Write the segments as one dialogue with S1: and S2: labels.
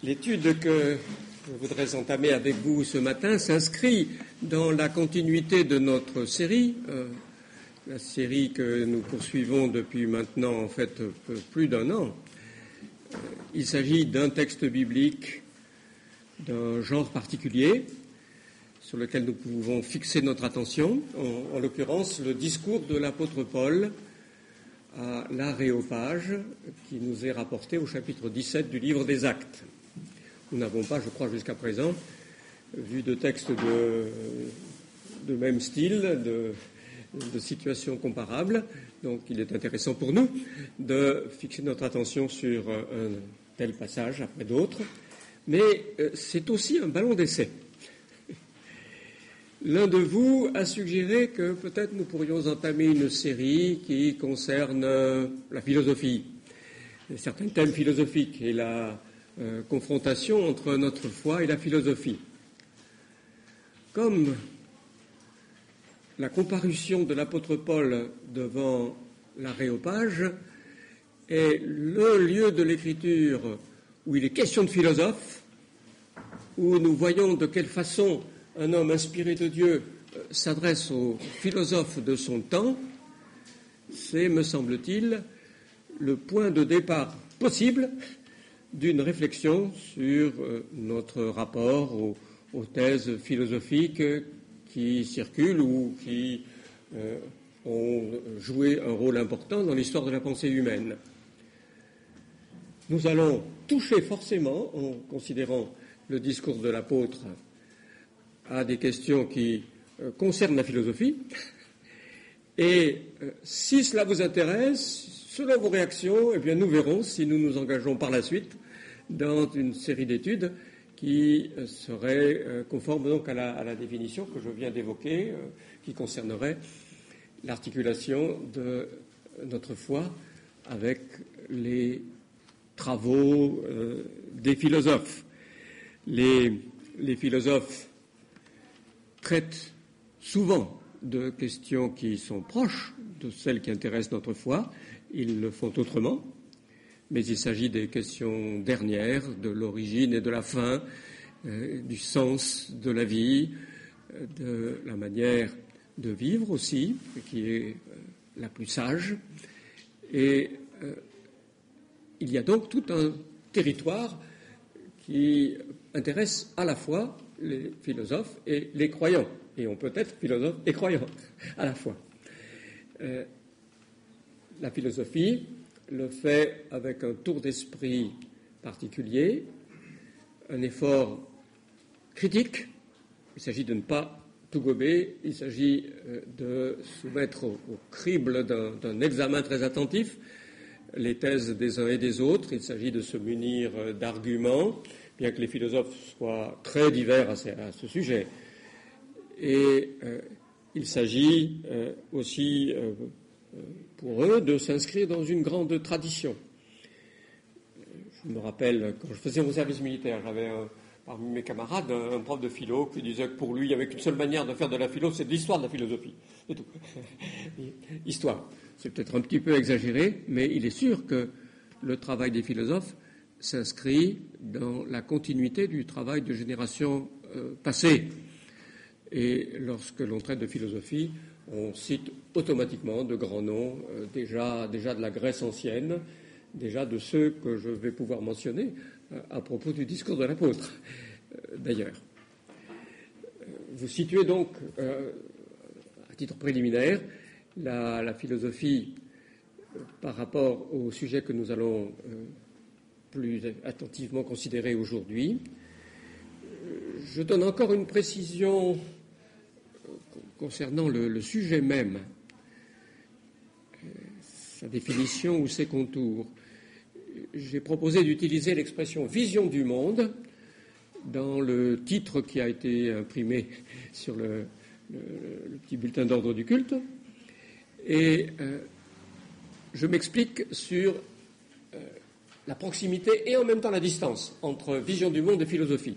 S1: L'étude que je voudrais entamer avec vous ce matin s'inscrit dans la continuité de notre série, la série que nous poursuivons depuis maintenant en fait plus d'un an. Il s'agit d'un texte biblique d'un genre particulier sur lequel nous pouvons fixer notre attention, en l'occurrence le discours de l'apôtre Paul à l'Aréopage qui nous est rapporté au chapitre 17 du livre des Actes. Nous n'avons pas, je crois, jusqu'à présent, vu de textes de même style, de situations comparables. Donc il est intéressant pour nous de fixer notre attention sur un tel passage après d'autres. Mais c'est aussi un ballon d'essai. L'un de vous a suggéré que peut-être nous pourrions entamer une série qui concerne la philosophie, certains thèmes philosophiques et la confrontation entre notre foi et la philosophie. Comme la comparution de l'apôtre Paul devant l'Aréopage est le lieu de l'Écriture où il est question de philosophe, où nous voyons de quelle façon un homme inspiré de Dieu s'adresse aux philosophes de son temps, c'est, me semble-t-il, le point de départ possible d'une réflexion sur notre rapport aux thèses philosophiques qui circulent ou qui ont joué un rôle important dans l'histoire de la pensée humaine. Nous allons toucher forcément, en considérant le discours de l'apôtre, à des questions qui concernent la philosophie. Et si cela vous intéresse, selon vos réactions, eh bien, nous verrons si nous nous engageons par la suite dans une série d'études qui serait conforme donc à la définition que je viens d'évoquer, qui concernerait l'articulation de notre foi avec les travaux des philosophes. Les philosophes traitent souvent de questions qui sont proches de celles qui intéressent notre foi. Ils le font autrement, mais il s'agit des questions dernières, de l'origine et de la fin, du sens de la vie, de la manière de vivre aussi, qui est la plus sage. Et il y a donc tout un territoire qui intéresse à la fois les philosophes et les croyants. Et on peut être philosophe et croyant à la fois. La philosophie le fait avec un tour d'esprit particulier, un effort critique. Il s'agit de ne pas tout gober, il s'agit de soumettre au crible d'un examen très attentif les thèses des uns et des autres. Il s'agit de se munir d'arguments, bien que les philosophes soient très divers à ce sujet. Et il s'agit aussi pour eux de s'inscrire dans une grande tradition. Je me rappelle, quand je faisais mon service militaire, j'avais parmi mes camarades un prof de philo qui disait que pour lui, il n'y avait qu'une seule manière de faire de la philo, c'est de l'histoire de la philosophie. C'est tout. Histoire. C'est peut-être un petit peu exagéré, mais il est sûr que le travail des philosophes s'inscrit dans la continuité du travail de générations passées. Et lorsque l'on traite de philosophie, on cite automatiquement de grands noms, déjà de la Grèce ancienne, déjà de ceux que je vais pouvoir mentionner à propos du discours de l'apôtre, d'ailleurs. Vous situez donc, à titre préliminaire, la philosophie par rapport au sujet que nous allons plus attentivement considérer aujourd'hui. Je donne encore une précision concernant le sujet même, sa définition ou ses contours. J'ai proposé d'utiliser l'expression « vision du monde » dans le titre qui a été imprimé sur le petit bulletin d'ordre du culte. Et je m'explique sur la proximité et en même temps la distance entre vision du monde et philosophie.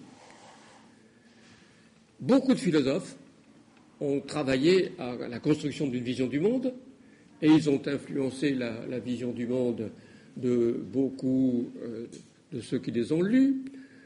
S1: Beaucoup de philosophes ont travaillé à la construction d'une vision du monde et ils ont influencé la vision du monde de beaucoup de ceux qui les ont lus,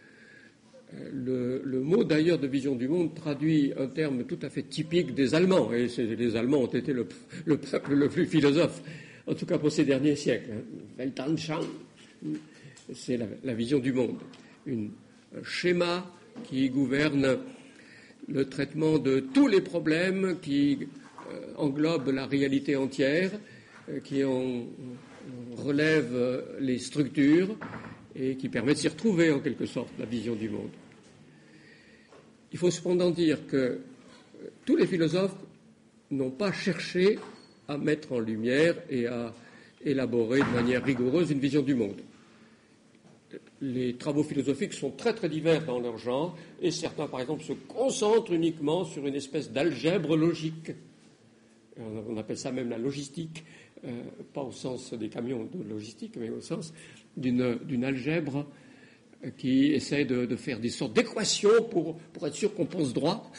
S1: Le mot d'ailleurs de vision du monde traduit un terme tout à fait typique des Allemands, et les Allemands ont été le peuple le plus philosophe, en tout cas pour ces derniers siècles. Weltanschauung, c'est la vision du monde, un schéma qui gouverne le traitement de tous les problèmes, qui englobe la réalité entière, qui en relève les structures et qui permet de s'y retrouver en quelque sorte, la vision du monde. Il faut cependant dire que tous les philosophes n'ont pas cherché à mettre en lumière et à élaborer de manière rigoureuse une vision du monde. Les travaux philosophiques sont très très divers dans leur genre, et certains, par exemple, se concentrent uniquement sur une espèce d'algèbre logique. On appelle ça même la logistique, pas au sens des camions de logistique, mais au sens d'une algèbre qui essaie de faire des sortes d'équations pour être sûr qu'on pense droit.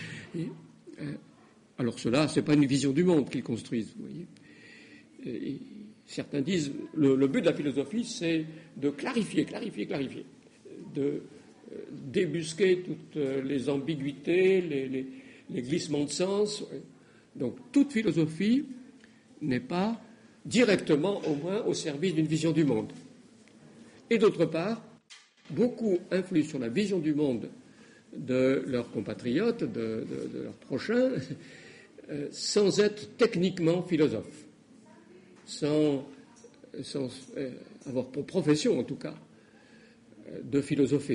S1: Alors cela, ce n'est pas une vision du monde qu'ils construisent, vous voyez. Et certains disent le but de la philosophie, c'est de clarifier, de débusquer toutes les ambiguïtés, les glissements de sens. Donc toute philosophie n'est pas directement, au moins, au service d'une vision du monde. Et d'autre part, beaucoup influent sur la vision du monde de leurs compatriotes, de leurs prochains, sans être techniquement philosophes, sans avoir pour profession, en tout cas, de philosopher.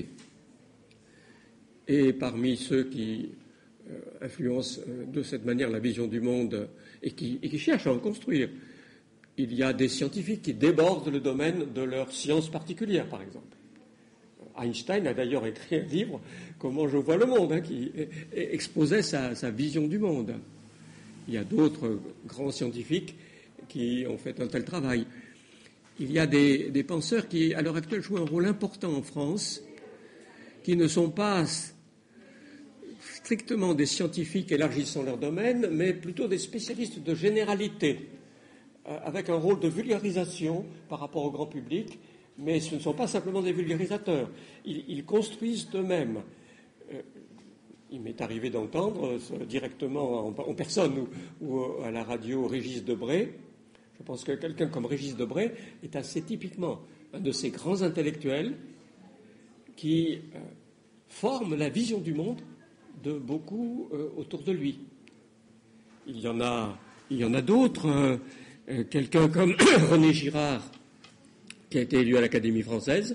S1: Et parmi ceux qui influencent de cette manière la vision du monde et qui cherchent à en construire, il y a des scientifiques qui débordent le domaine de leur science particulière, par exemple. Einstein a d'ailleurs écrit un livre, Comment je vois le monde, qui exposait sa vision du monde. Il y a d'autres grands scientifiques qui ont fait un tel travail. Il y a des penseurs qui, à l'heure actuelle, jouent un rôle important en France, qui ne sont pas strictement des scientifiques élargissant leur domaine, mais plutôt des spécialistes de généralité, avec un rôle de vulgarisation par rapport au grand public, mais ce ne sont pas simplement des vulgarisateurs. Ils construisent eux-mêmes. Il m'est arrivé d'entendre directement en personne ou à la radio Régis Debray. Je pense que quelqu'un comme Régis Debray est assez typiquement un de ces grands intellectuels qui forment la vision du monde de beaucoup autour de lui. Il y en a d'autres. Quelqu'un comme René Girard, qui a été élu à l'Académie française,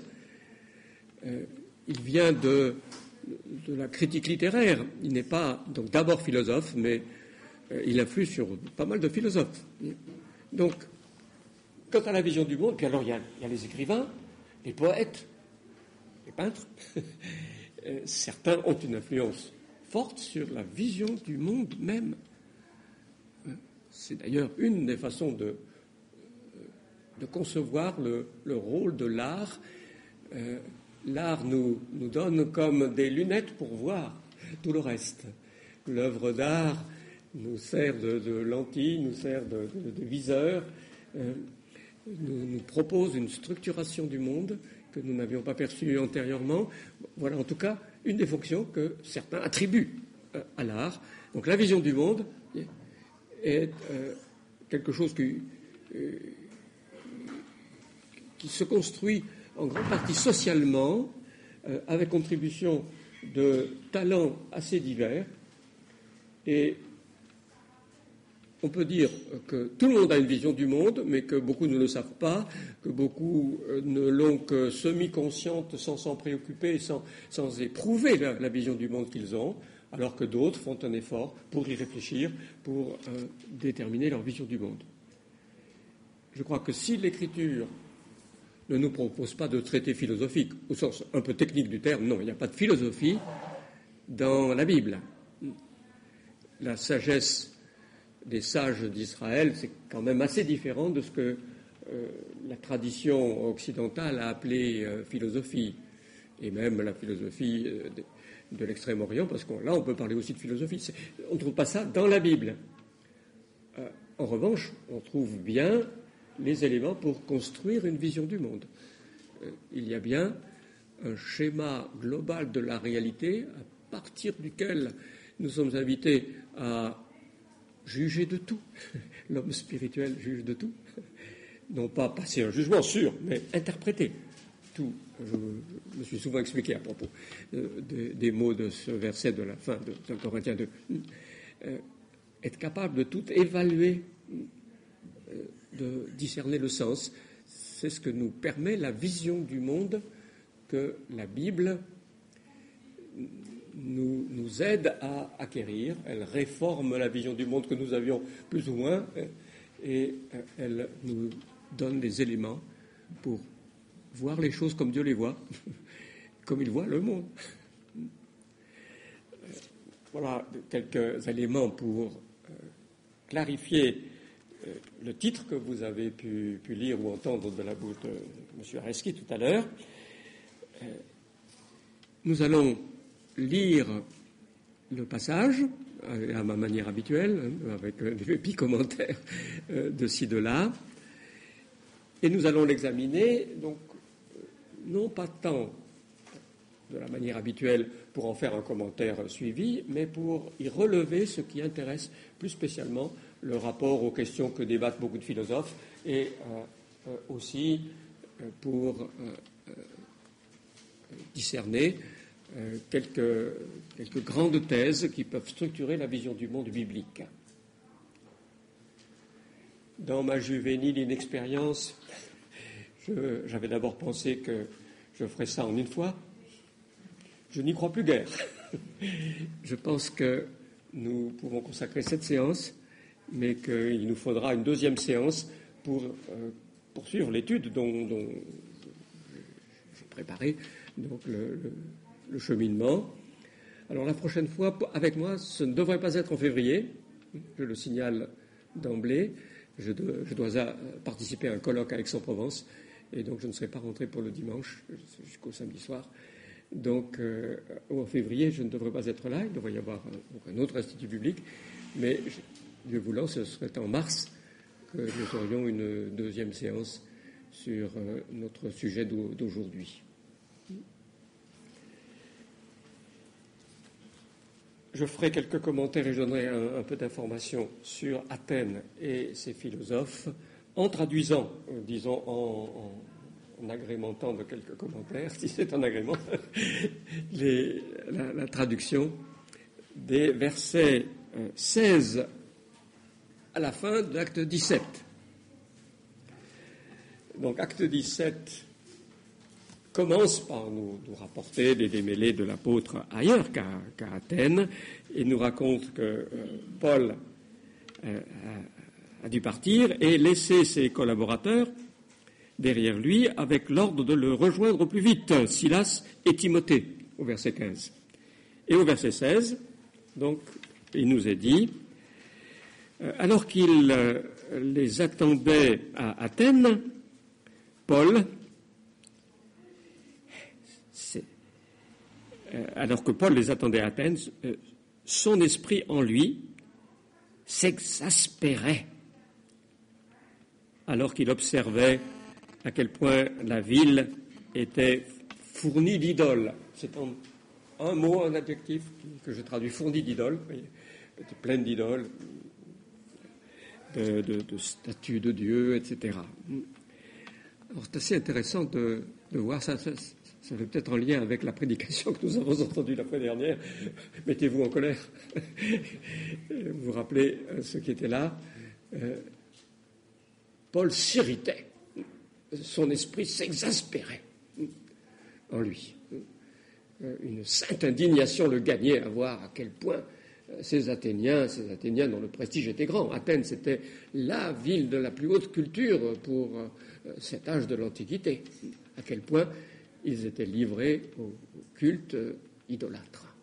S1: il vient de la critique littéraire. Il n'est pas donc d'abord philosophe, mais il influe sur pas mal de philosophes. Donc, quant à la vision du monde, puis alors il y a les écrivains, les poètes, les peintres. Certains ont une influence forte sur la vision du monde même. C'est d'ailleurs une des façons de concevoir le rôle de l'art. L'art nous donne comme des lunettes pour voir tout le reste. L'œuvre d'art nous sert de lentille, nous sert de viseur, nous propose une structuration du monde que nous n'avions pas perçue antérieurement. Voilà en tout cas une des fonctions que certains attribuent à l'art. Donc la vision du monde est quelque chose qui se construit en grande partie socialement, avec contribution de talents assez divers. Et on peut dire que tout le monde a une vision du monde, mais que beaucoup ne le savent pas, que beaucoup ne l'ont que semi-consciente, sans s'en préoccuper, sans éprouver la vision du monde qu'ils ont, alors que d'autres font un effort pour y réfléchir, pour déterminer leur vision du monde. Je crois que si l'écriture ne nous propose pas de traité philosophique, au sens un peu technique du terme, non, il n'y a pas de philosophie dans la Bible. La sagesse des sages d'Israël, c'est quand même assez différent de ce que la tradition occidentale a appelé philosophie, et même la philosophie de l'Extrême-Orient, parce que là, on peut parler aussi de philosophie. On ne trouve pas ça dans la Bible. En revanche, on trouve bien les éléments pour construire une vision du monde. Il y a bien un schéma global de la réalité à partir duquel nous sommes invités à juger de tout. L'homme spirituel juge de tout. Non pas passer un jugement sûr, mais interpréter tout. Je me suis souvent expliqué à propos des mots de ce verset de la fin de Corinthiens 2. Être capable de tout évaluer, de discerner le sens, c'est ce que nous permet la vision du monde que la Bible nous aide à acquérir. Elle réforme la vision du monde que nous avions plus ou moins et elle nous donne des éléments pour voir les choses comme Dieu les voit, comme il voit le monde. Voilà quelques éléments pour clarifier le titre que vous avez pu lire ou entendre de la bouche de M. Areski tout à l'heure. Nous allons lire le passage à ma manière habituelle, avec des petits commentaires de ci, de là, et nous allons l'examiner, donc, non pas tant de la manière habituelle pour en faire un commentaire suivi, mais pour y relever ce qui intéresse plus spécialement le rapport aux questions que débattent beaucoup de philosophes et aussi pour discerner quelques grandes thèses qui peuvent structurer la vision du monde biblique. Dans ma juvénile inexpérience, j'avais d'abord pensé que je ferais ça en une fois. Je n'y crois plus guère. Je pense que nous pouvons consacrer cette séance, mais qu'il nous faudra une deuxième séance pour poursuivre l'étude dont j'ai préparé donc le cheminement. Alors la prochaine fois, avec moi, ce ne devrait pas être en février, je le signale d'emblée. Je dois participer à un colloque à Aix-en-Provence, et donc je ne serai pas rentré pour le dimanche jusqu'au samedi soir. Donc, en février, je ne devrais pas être là. Il devrait y avoir un autre institut biblique. Mais, Dieu voulant, ce serait en mars que nous aurions une deuxième séance sur notre sujet d'aujourd'hui. Je ferai quelques commentaires et je donnerai un peu d'informations sur Athènes et ses philosophes, en traduisant, disons, en agrémentant de quelques commentaires, si c'est un agrément, la traduction des versets 16 à la fin de l'acte 17. Donc, acte 17 commence par nous rapporter des démêlés de l'apôtre ailleurs qu'à Athènes, et nous raconte que Paul a dû partir et laisser ses collaborateurs derrière lui avec l'ordre de le rejoindre au plus vite, Silas et Timothée, au verset 15. Et au verset 16, donc, il nous est dit, alors qu'il les attendait à Athènes, alors que Paul les attendait à Athènes, son esprit en lui s'exaspérait alors qu'il observait à quel point la ville était fournie d'idoles. C'est un mot, un adjectif que je traduis, fournie d'idoles. Elle était pleine d'idoles, de statues de Dieu, etc. Alors c'est assez intéressant de voir ça. Ça fait peut-être en lien avec la prédication que nous avons entendue la fois dernière. Mettez-vous en colère. Vous vous rappelez ce qui était là. Paul s'irritait. Son esprit s'exaspérait en lui. Une sainte indignation le gagnait à voir à quel point ces Athéniens dont le prestige était grand. Athènes, c'était la ville de la plus haute culture pour cet âge de l'Antiquité. À quel point ils étaient livrés au culte idolâtre.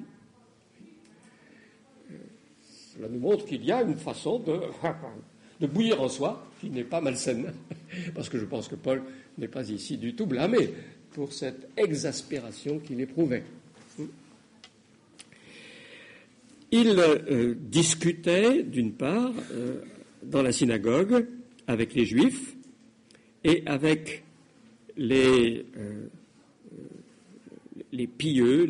S1: Cela nous montre qu'il y a une façon de bouillir en soi qui n'est pas malsaine. Parce que je pense que Paul n'est pas ici du tout blâmé pour cette exaspération qu'il éprouvait. Il discutait, d'une part, dans la synagogue avec les Juifs et avec les les pieux,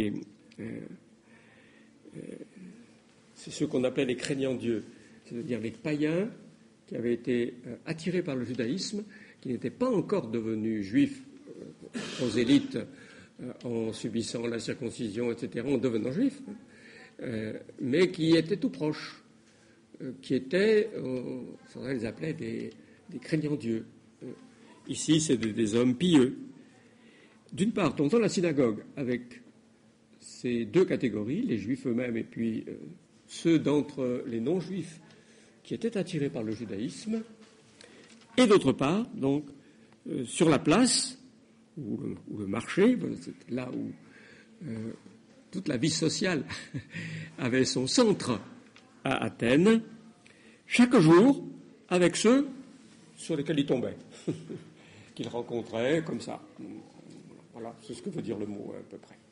S1: c'est ceux qu'on appelait les craignants Dieu, c'est-à-dire les païens qui avaient été attirés par le judaïsme, qui n'étaient pas encore devenus juifs prosélytes en subissant la circoncision, etc., en devenant juifs, mais qui étaient tout proches, qui étaient, on les appelait des craignants Dieu. Ici, c'est des hommes pieux. D'une part, dans la synagogue, avec ces deux catégories, les juifs eux-mêmes et puis ceux d'entre les non-juifs qui étaient attirés par le judaïsme, et d'autre part, donc, sur la place, ou le marché, c'était là où toute la vie sociale avait son centre à Athènes, chaque jour, avec ceux sur lesquels il tombait, qu'il rencontrait comme ça. Voilà, c'est ce que veut dire le mot à peu près.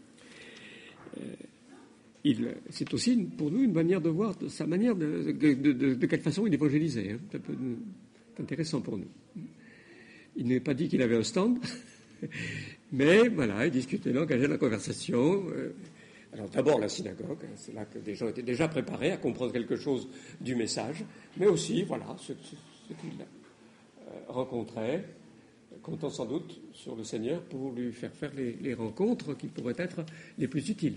S1: C'est aussi pour nous une manière de voir de sa manière de quelle façon il évangélisait. C'est intéressant pour nous. Il n'est pas dit qu'il avait un stand, mais voilà, il discutait, il engageait la conversation. Alors d'abord la synagogue, c'est là que des gens étaient déjà préparés à comprendre quelque chose du message, mais aussi, voilà, ce qu'il rencontrait, comptant sans doute sur le Seigneur pour lui faire les rencontres qui pourraient être les plus utiles.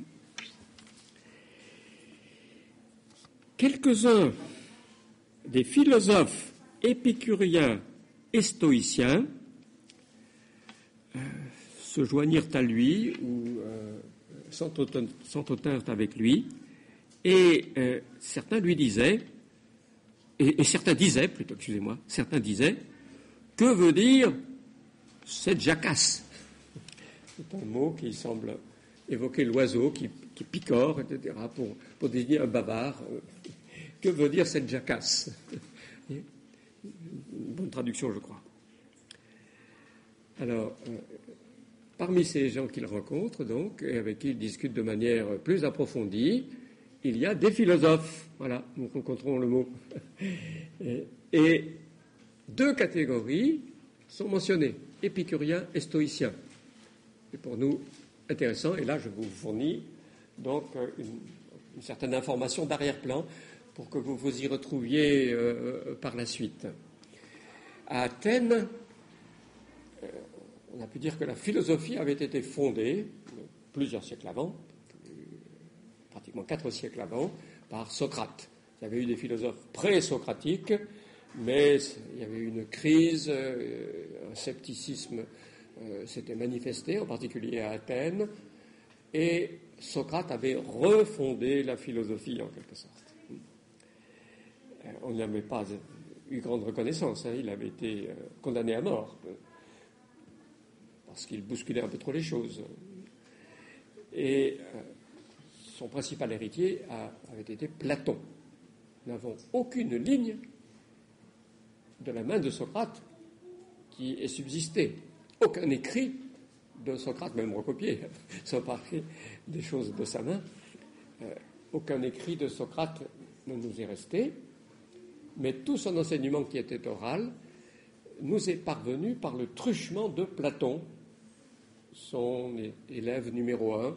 S1: Quelques-uns des philosophes épicuriens et stoïciens se joignirent à lui ou s'entretinrent avec lui, et certains lui disaient, et certains disaient, plutôt, excusez-moi, certains disaient, que veut dire cette jacasse? C'est un mot qui semble évoquer l'oiseau qui picore, etc., pour désigner un bavard. Que veut dire cette jacasse? Une bonne traduction, je crois. Alors, parmi ces gens qu'il rencontre, donc, et avec qui il discute de manière plus approfondie, il y a des philosophes. Voilà, nous rencontrons le mot. Et deux catégories sont mentionnées, épicuriens et stoïciens. C'est pour nous intéressant, et là je vous fournis donc une certaine information d'arrière-plan pour que vous vous y retrouviez par la suite. À Athènes, on a pu dire que la philosophie avait été fondée plusieurs siècles avant, pratiquement 4 siècles avant, par Socrate. Il y avait eu des philosophes pré-socratiques, mais il y avait eu une crise, un scepticisme s'était manifesté, en particulier à Athènes, et Socrate avait refondé la philosophie en quelque sorte. On n'avait pas eu grande reconnaissance, il avait été condamné à mort, parce qu'il bousculait un peu trop les choses. Et son principal héritier avait été Platon. Nous n'avons aucune ligne de la main de Socrate qui ait subsisté. Aucun écrit de Socrate, même recopié, sans parler des choses de sa main, aucun écrit de Socrate ne nous est resté, mais tout son enseignement qui était oral nous est parvenu par le truchement de Platon, son élève numéro 1.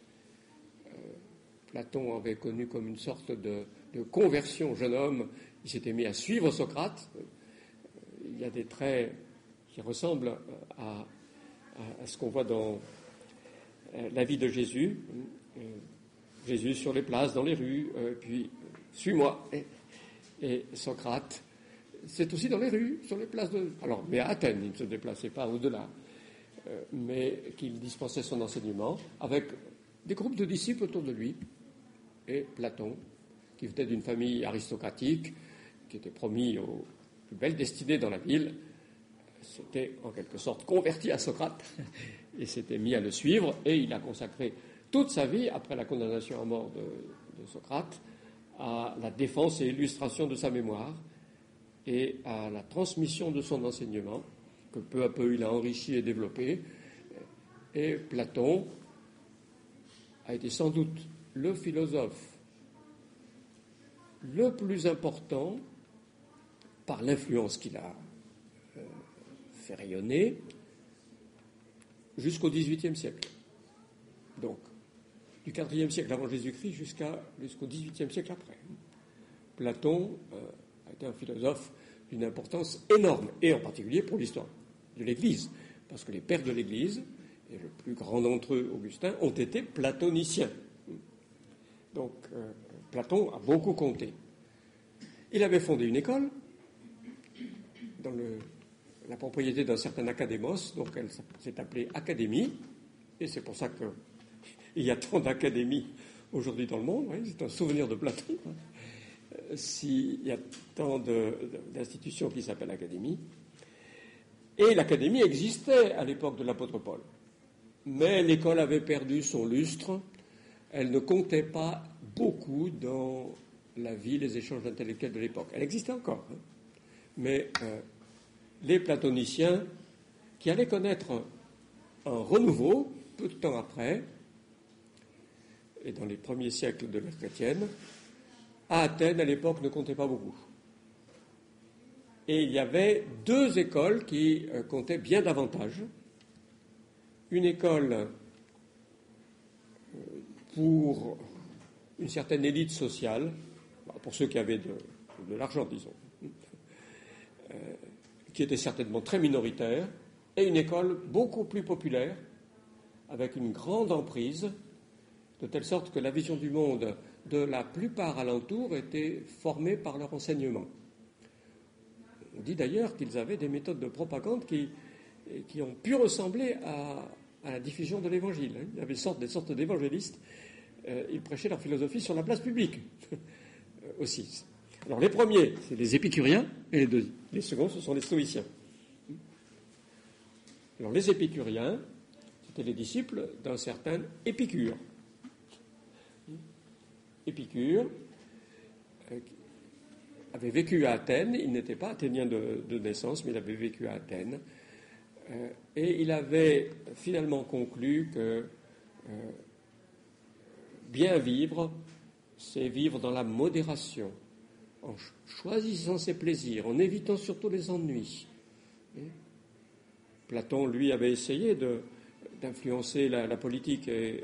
S1: Platon avait connu comme une sorte de conversion jeune homme, il s'était mis à suivre Socrate. Il y a des traits qui ressemblent à ce qu'on voit dans la vie de Jésus. Jésus sur les places, dans les rues, puis « suis-moi ». Et Socrate, c'est aussi dans les rues, sur les places de... Alors, mais à Athènes, il ne se déplaçait pas au-delà, mais qu'il dispensait son enseignement avec des groupes de disciples autour de lui. Et Platon, qui venait d'une famille aristocratique, qui était promis aux plus belles destinées dans la ville, s'était en quelque sorte converti à Socrate et s'était mis à le suivre, et il a consacré toute sa vie, après la condamnation à mort de Socrate, à la défense et illustration de sa mémoire et à la transmission de son enseignement, que peu à peu il a enrichi et développé. Et Platon a été sans doute le philosophe le plus important par l'influence qu'il a fait rayonner jusqu'au XVIIIe siècle. Donc, du IVe siècle avant Jésus-Christ jusqu'au XVIIIe siècle après. Platon a été un philosophe d'une importance énorme, et en particulier pour l'histoire de l'Église, parce que les pères de l'Église, et le plus grand d'entre eux, Augustin, ont été platoniciens. Donc, Platon a beaucoup compté. Il avait fondé une école dans la propriété d'un certain Académos, donc elle s'est appelée Académie, et c'est pour ça qu'il y a tant d'académies aujourd'hui dans le monde, oui, c'est un souvenir de Platon, s'il y a tant d'institutions qui s'appellent Académie. Et l'Académie existait à l'époque de l'apôtre Paul, mais l'école avait perdu son lustre, elle ne comptait pas beaucoup dans la vie, les échanges intellectuels de l'époque. Elle existait encore, hein, mais les platoniciens, qui allaient connaître un renouveau peu de temps après, et dans les premiers siècles de l'ère chrétienne, à Athènes, à l'époque, ne comptaient pas beaucoup. Et il y avait deux écoles qui comptaient bien davantage. Une école pour une certaine élite sociale, pour ceux qui avaient de l'argent, disons, qui était certainement très minoritaire, et une école beaucoup plus populaire, avec une grande emprise, de telle sorte que la vision du monde de la plupart alentours était formée par leur enseignement. On dit d'ailleurs qu'ils avaient des méthodes de propagande qui ont pu ressembler à la diffusion de l'Évangile. Il y avait des sortes d'évangélistes. Ils prêchaient leur philosophie sur la place publique aussi. Alors les premiers, c'est les épicuriens, et les seconds, ce sont les stoïciens. Alors les épicuriens, c'était les disciples d'un certain Épicure. Épicure avait vécu à Athènes, il n'était pas athénien de naissance, mais il avait vécu à Athènes, et il avait finalement conclu que bien vivre, c'est vivre dans la modération, en choisissant ses plaisirs, en évitant surtout les ennuis. Platon, lui, avait essayé d'influencer la politique, et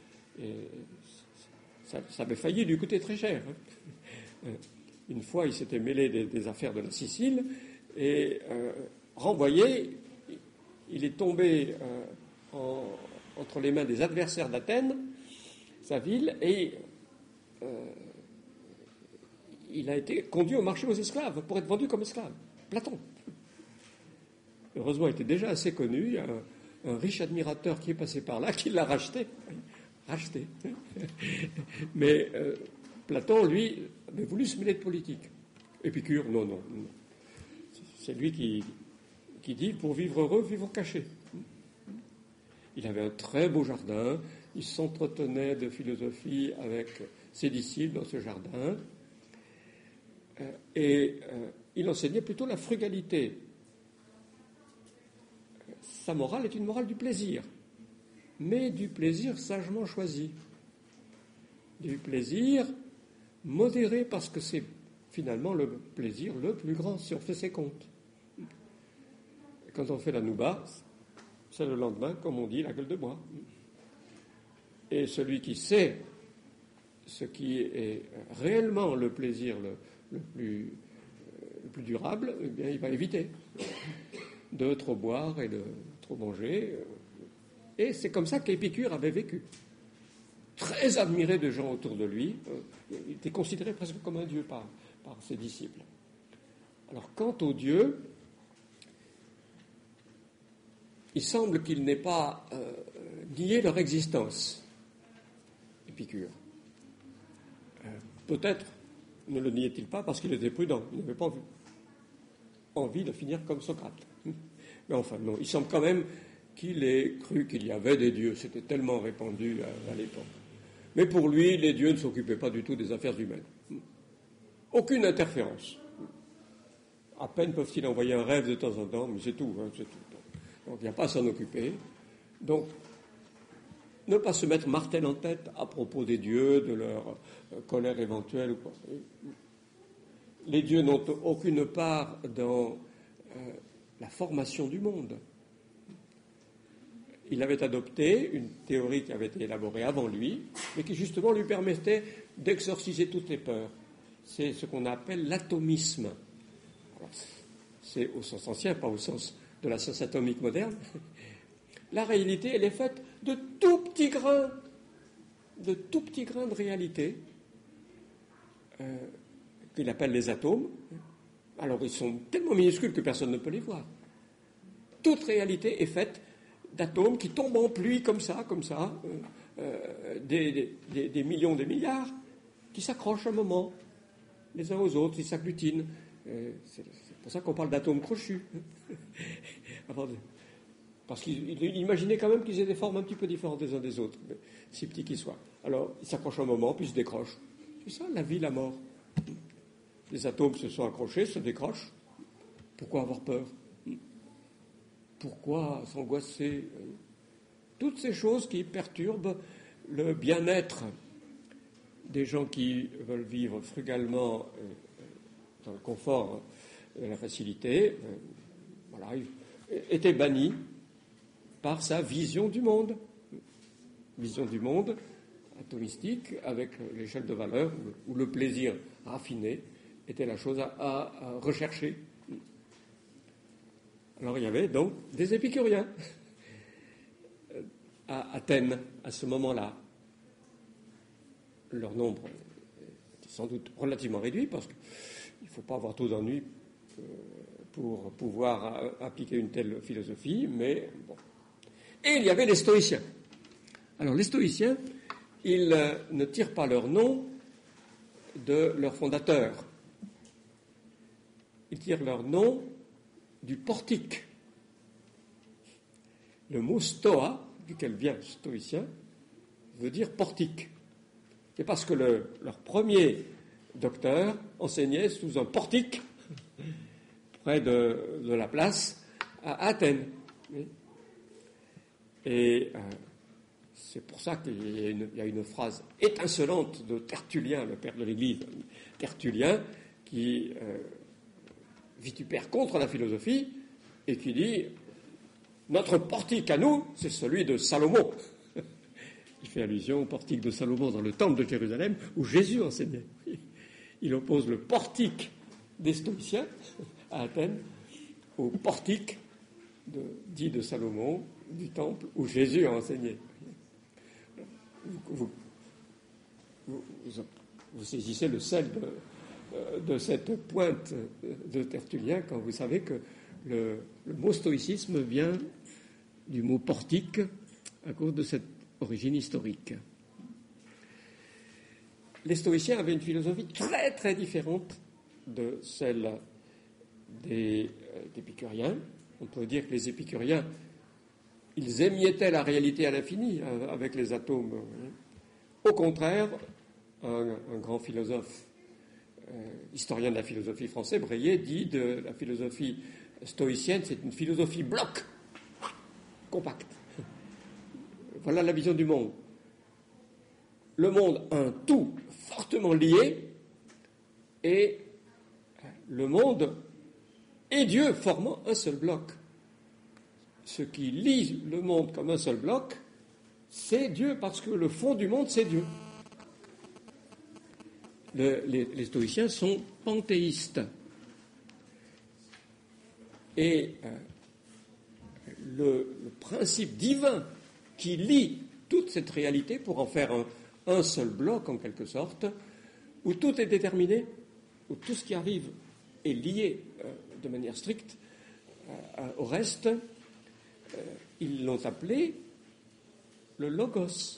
S1: ça avait failli lui coûter très cher. Une fois, il s'était mêlé des affaires de la Sicile et renvoyé, il est tombé entre les mains des adversaires d'Athènes, sa ville, et il a été conduit au marché aux esclaves pour être vendu comme esclave. Platon. Heureusement, il était déjà assez connu. Il y a un riche admirateur qui est passé par là, qui l'a racheté. Mais Platon, lui, avait voulu se mêler de politique. Épicure, non. C'est lui qui dit, pour vivre heureux, vivons cachés. Il avait un très beau jardin, il s'entretenait de philosophie avec ses disciples dans ce jardin, et il enseignait plutôt la frugalité. Sa morale est une morale du plaisir, mais du plaisir sagement choisi, du plaisir modéré, parce que c'est finalement le plaisir le plus grand si on fait ses comptes. Quand on fait la nouba, c'est le lendemain, comme on dit, la gueule de bois. Et celui qui sait ce qui est réellement le plaisir le plus durable, eh bien, il va éviter de trop boire et de trop manger. Et c'est comme ça qu'Épicure avait vécu. Très admiré de gens autour de lui, il était considéré presque comme un dieu par ses disciples. Alors, quant aux dieux, il semble qu'il n'ait pas nié leur existence, Épicure. Peut-être ne le niait-il pas parce qu'il était prudent, il n'avait pas envie de finir comme Socrate. Mais enfin, non, il semble quand même qu'il ait cru qu'il y avait des dieux, c'était tellement répandu à l'époque. Mais pour lui, les dieux ne s'occupaient pas du tout des affaires humaines. Aucune interférence. À peine peuvent-ils envoyer un rêve de temps en temps, mais c'est tout. Donc il n'y a pas à s'en occuper. Donc, ne pas se mettre martel en tête à propos des dieux, de leur colère éventuelle ou quoi. Les dieux n'ont aucune part dans la formation du monde. il avait adopté une théorie qui avait été élaborée avant lui, mais qui justement lui permettait d'exorciser toutes les peurs. C'est ce qu'on appelle l'atomisme. Alors, c'est au sens ancien, pas au sens de la science atomique moderne. La réalité, elle est faite de tout petits grains de réalité, qu'il appelle les atomes. Alors, ils sont tellement minuscules que personne ne peut les voir. Toute réalité est faite d'atomes qui tombent en pluie comme ça, des millions, des milliards, qui s'accrochent un moment, les uns aux autres, ils s'agglutinent. C'est pour ça qu'on parle d'atomes crochus. Parce qu'ils imaginaient quand même qu'ils aient des formes un petit peu différentes des uns des autres, si petits qu'ils soient. Alors, ils s'accrochent un moment, puis ils se décrochent. C'est ça, la vie, la mort. Les atomes se sont accrochés, se décrochent. Pourquoi avoir peur ? Pourquoi s'angoisser ? Toutes ces choses qui perturbent le bien-être des gens qui veulent vivre frugalement dans le confort et la facilité, étaient bannis par sa vision du monde. Vision du monde atomistique avec l'échelle de valeur où le plaisir raffiné était la chose à rechercher. Alors il y avait donc des épicuriens à Athènes à ce moment-là. Leur nombre était sans doute relativement réduit parce qu'il ne faut pas avoir trop d'ennuis pour pouvoir appliquer une telle philosophie, mais bon. Et il y avait les stoïciens. Alors les stoïciens, ils ne tirent pas leur nom de leur fondateur. Ils tirent leur nom du portique. Le mot stoa, duquel vient stoïcien, veut dire portique. C'est parce que leur premier docteur enseignait sous un portique près de la place à Athènes. Et c'est pour ça qu'il y a une phrase étincelante de Tertullien, le père de l'Église, Tertullien, qui vitupère contre la philosophie et qui dit « Notre portique à nous, c'est celui de Salomon ». Il fait allusion au portique de Salomon dans le temple de Jérusalem où Jésus enseignait. Il oppose le portique des stoïciens à Athènes au portique dit de Salomon du temple où Jésus a enseigné. Vous saisissez le sel de cette pointe de Tertullien quand vous savez que le mot stoïcisme vient du mot portique à cause de cette origine historique. Les stoïciens avaient une philosophie très très différente de celle des épicuriens. On peut dire que les épicuriens, ils émiettaient la réalité à l'infini avec les atomes. Au contraire, un grand philosophe, historien de la philosophie français, Breillet, dit de la philosophie stoïcienne, c'est une philosophie bloc, compacte. Voilà la vision du monde. Le monde, un tout fortement lié, et le monde et Dieu formant un seul bloc. Ce qui lie le monde comme un seul bloc, c'est Dieu, parce que le fond du monde, c'est Dieu. Les stoïciens sont panthéistes. Et le principe divin qui lie toute cette réalité pour en faire un seul bloc, en quelque sorte, où tout est déterminé, où tout ce qui arrive est lié de manière stricte au reste, ils l'ont appelé le logos.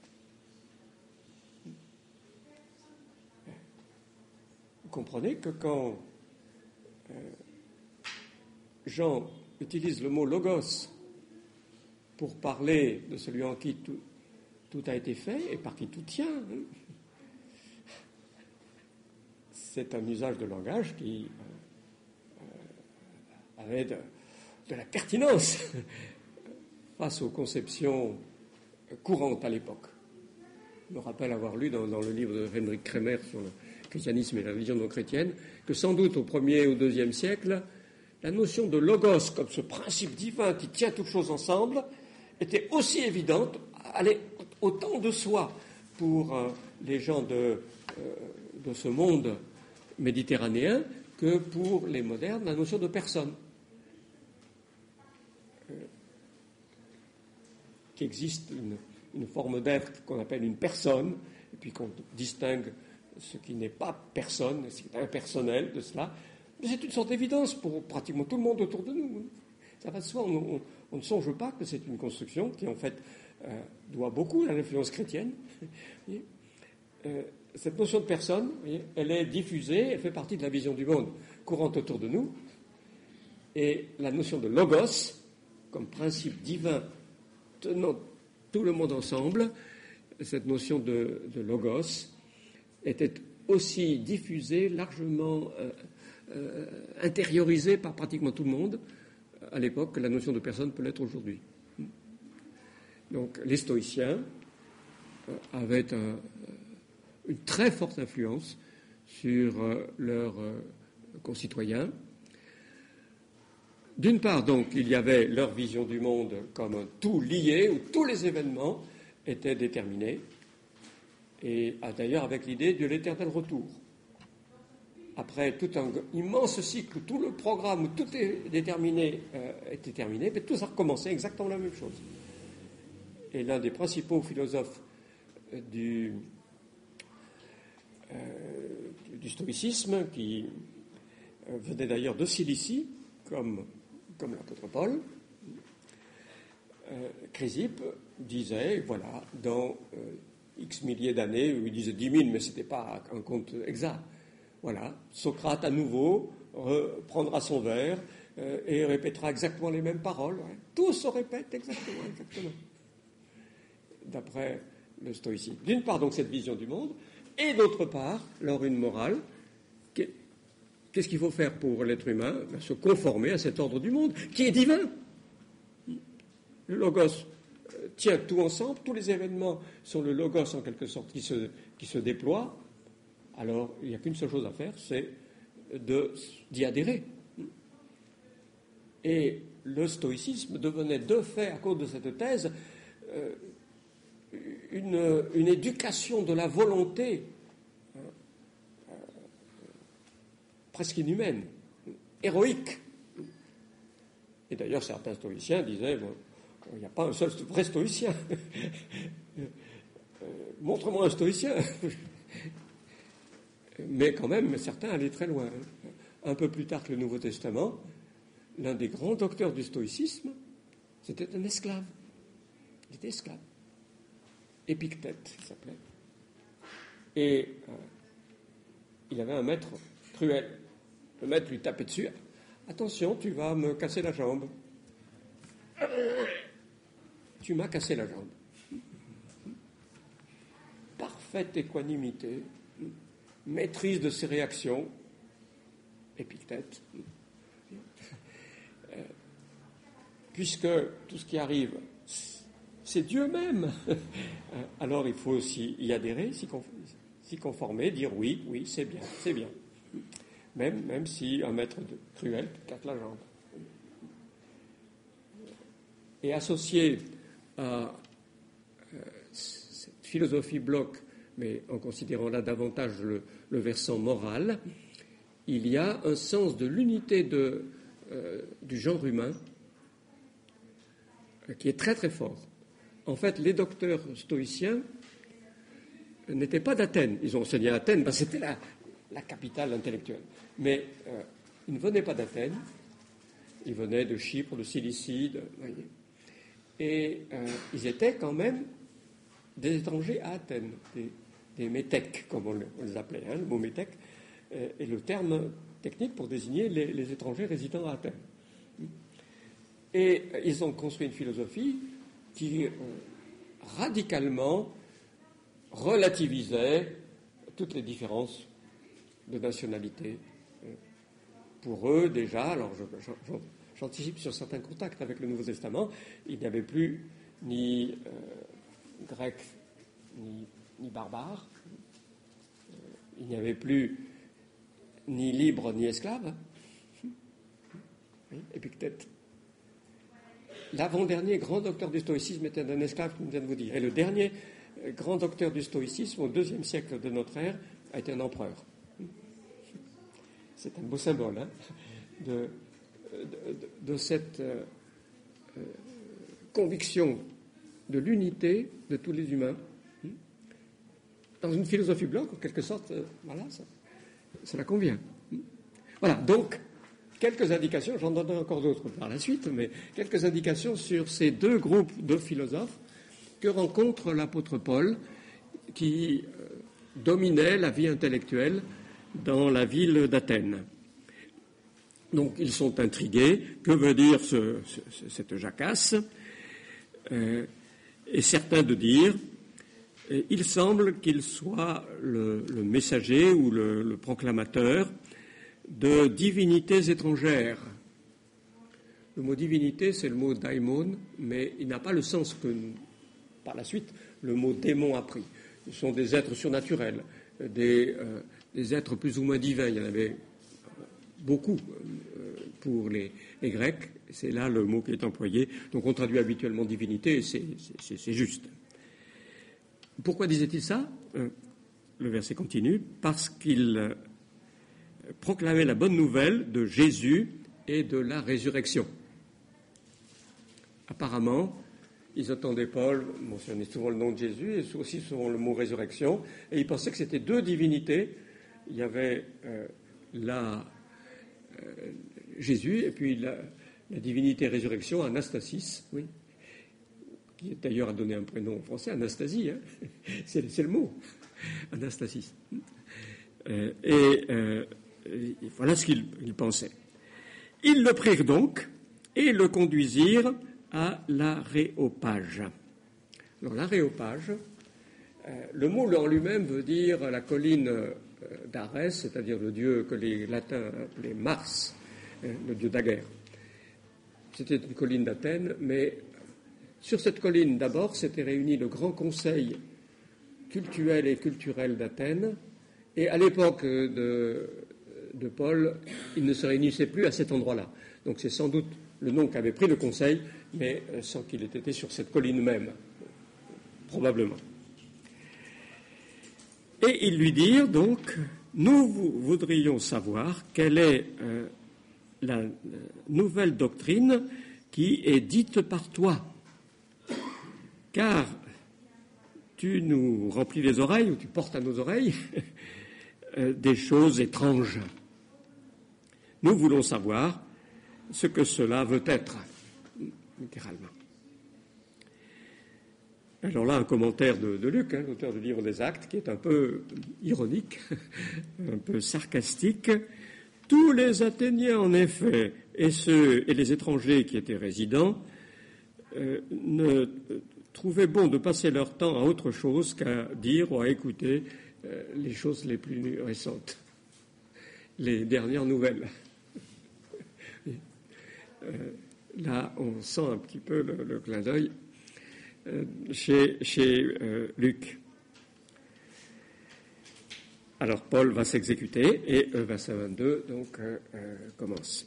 S1: Vous comprenez que quand Jean utilise le mot logos pour parler de celui en qui tout a été fait et par qui tout tient, c'est un usage de langage qui avait de la pertinence face aux conceptions courantes à l'époque. Je me rappelle avoir lu dans le livre de Hendrik Kremer sur le christianisme et la religion non chrétienne que sans doute au 1er ou 2e siècle, la notion de logos comme ce principe divin qui tient toutes choses ensemble était aussi évidente, allait autant de soi pour les gens de ce monde méditerranéen que pour les modernes, la notion de personne. Qu'il existe une forme d'être qu'on appelle une personne, et puis qu'on distingue ce qui n'est pas personne, ce qui est impersonnel de cela. Mais c'est une sorte d'évidence pour pratiquement tout le monde autour de nous. Ça va de soi, on ne songe pas que c'est une construction qui, en fait, doit beaucoup à l'influence chrétienne. Cette notion de personne, elle est diffusée, elle fait partie de la vision du monde courante autour de nous. Et la notion de logos, comme principe divin tenant tout le monde ensemble, cette notion de logos était aussi diffusée, largement intériorisée par pratiquement tout le monde à l'époque que la notion de personne peut l'être aujourd'hui. Donc les stoïciens avaient une très forte influence sur leurs concitoyens. D'une part, donc, il y avait leur vision du monde comme un tout lié, où tous les événements étaient déterminés, et d'ailleurs avec l'idée de l'éternel retour. Après tout un immense cycle, tout le programme, où tout est déterminé, était terminé, mais tout ça recommençait exactement la même chose. Et l'un des principaux philosophes du stoïcisme, qui venait d'ailleurs de Cilicie, comme l'apôtre Paul, Chrysippe disait, voilà, dans X milliers d'années, il disait 10 000, mais ce n'était pas un compte exact. Voilà, Socrate à nouveau reprendra son verre et répétera exactement les mêmes paroles. Ouais. Tout se répète exactement. D'après le stoïcisme. D'une part, donc, cette vision du monde, et d'autre part, alors une morale. Qu'est-ce qu'il faut faire pour l'être humain? Se conformer à cet ordre du monde, qui est divin. Le logos tient tout ensemble, tous les événements sont le logos en quelque sorte qui se déploie. Alors, il n'y a qu'une seule chose à faire, c'est d'y adhérer. Et le stoïcisme devenait de fait, à cause de cette thèse, une éducation de la volonté presque inhumaine, héroïque. Et d'ailleurs, certains stoïciens disaient, bon, il n'y a pas un seul vrai stoïcien. Montre-moi un stoïcien. Mais quand même, certains allaient très loin. Un peu plus tard que le Nouveau Testament, l'un des grands docteurs du stoïcisme, c'était un esclave. Il était esclave. Épictète, il s'appelait. Et il avait un maître cruel. Le maître lui tapait dessus. Attention, tu vas me casser la jambe. Tu m'as cassé la jambe. Parfaite équanimité, maîtrise de ses réactions. Épictète. Puisque tout ce qui arrive, c'est Dieu même. Alors il faut aussi y adhérer, s'y conformer, dire oui, c'est bien. Même si un maître cruel casse la jambe. Et associé à cette philosophie bloc, mais en considérant là davantage le versant moral, il y a un sens de l'unité du genre humain qui est très très fort. En fait, les docteurs stoïciens n'étaient pas d'Athènes. Ils ont enseigné à Athènes, c'était la capitale intellectuelle. Mais ils ne venaient pas d'Athènes, ils venaient de Chypre, de Cilicie, et ils étaient quand même des étrangers à Athènes, des métèques, comme on les appelait, le mot métèque, est le terme technique pour désigner les étrangers résidant à Athènes. Et ils ont construit une philosophie qui radicalement relativisait toutes les différences de nationalité. Pour eux, déjà, alors j'anticipe sur certains contacts avec le Nouveau Testament, il n'y avait plus ni grec ni barbare, il n'y avait plus ni libre ni esclave, Épictète. l'avant-dernier grand docteur du stoïcisme était un esclave, comme je viens de vous dire. Et le dernier grand docteur du stoïcisme, au IIe siècle de notre ère, a été un empereur. C'est un beau symbole de cette conviction de l'unité de tous les humains. Dans une philosophie bloc, en quelque sorte, voilà, cela convient. Voilà, donc, quelques indications, j'en donnerai encore d'autres par la suite, mais quelques indications sur ces deux groupes de philosophes que rencontre l'apôtre Paul, qui dominait la vie intellectuelle dans la ville d'Athènes. Donc, ils sont intrigués. Que veut dire cette jacasse et certains de dire, il semble qu'il soit le messager ou le proclamateur de divinités étrangères. Le mot divinité, c'est le mot daimon, mais il n'a pas le sens que, par la suite, le mot démon a pris. Ce sont des êtres surnaturels, des êtres plus ou moins divins. Il y en avait beaucoup pour les Grecs. C'est là le mot qui est employé. Donc on traduit habituellement divinité, et c'est juste. Pourquoi disait-il ça ? Le verset continue. Parce qu'il proclamait la bonne nouvelle de Jésus et de la résurrection. Apparemment, ils attendaient Paul mentionner souvent le nom de Jésus et aussi souvent le mot résurrection, et ils pensaient que c'était deux divinités. Il y avait Jésus et puis la divinité résurrection, Anastasis, oui, qui d'ailleurs a donné un prénom en français, Anastasie, hein. C'est le mot, Anastasis. Et voilà ce qu'ils pensaient. Ils le prirent donc et le conduisirent à l'Aréopage. Alors l'Aréopage, le mot en lui-même veut dire la colline d'Arès, c'est-à-dire le dieu que les latins appelaient Mars, le dieu d'Aguerre. C'était une colline d'Athènes, mais sur cette colline, d'abord, s'était réuni le grand conseil cultuel et culturel d'Athènes, et à l'époque de Paul, il ne se réunissait plus à cet endroit-là. Donc c'est sans doute le nom qu'avait pris le conseil, mais sans qu'il ait été sur cette colline même, probablement. Et ils lui dirent donc, nous voudrions savoir quelle est la nouvelle doctrine qui est dite par toi, car tu nous remplis les oreilles, ou tu portes à nos oreilles, des choses étranges. Nous voulons savoir ce que cela veut être, littéralement. Alors là, un commentaire de Luc, l'auteur du livre des Actes, qui est un peu ironique, un peu sarcastique. Tous les Athéniens, en effet, et les étrangers qui étaient résidents, ne trouvaient bon de passer leur temps à autre chose qu'à dire ou à écouter les choses les plus récentes, les dernières nouvelles. Là, on sent un petit peu le clin d'œil chez Luc. Alors, Paul va s'exécuter et verset 22 donc, commence.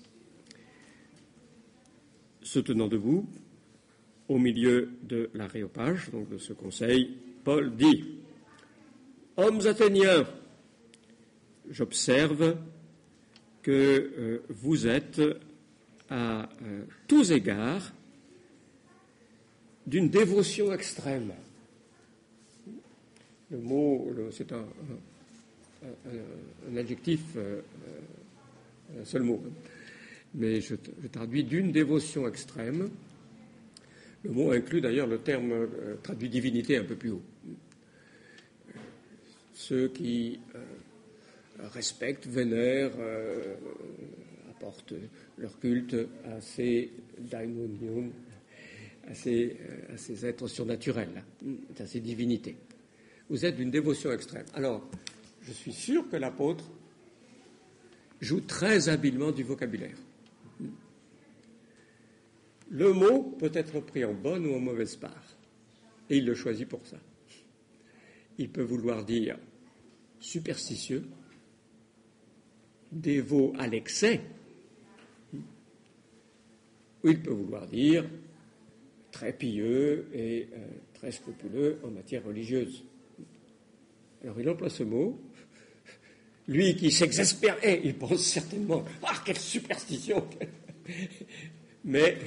S1: Se tenant debout, au milieu de l'Aréopage, donc de ce conseil, Paul dit « Hommes athéniens, j'observe que vous êtes à tous égards d'une dévotion extrême. » Le mot, c'est un adjectif, un seul mot, mais je traduis d'une dévotion extrême. Le mot inclut d'ailleurs le terme traduit divinité un peu plus haut. Ceux qui respectent, vénèrent, apportent leur culte à ces daimonium, à ces êtres surnaturels, à ces divinités. Vous êtes d'une dévotion extrême. Alors, je suis sûr que l'apôtre joue très habilement du vocabulaire. Le mot peut être pris en bonne ou en mauvaise part, et il le choisit pour ça. Il peut vouloir dire superstitieux, dévot à l'excès, ou il peut vouloir dire très pieux et très scrupuleux en matière religieuse. Alors il emploie ce mot. Lui qui s'exaspère, il pense certainement « Ah, quelle superstition !» Mais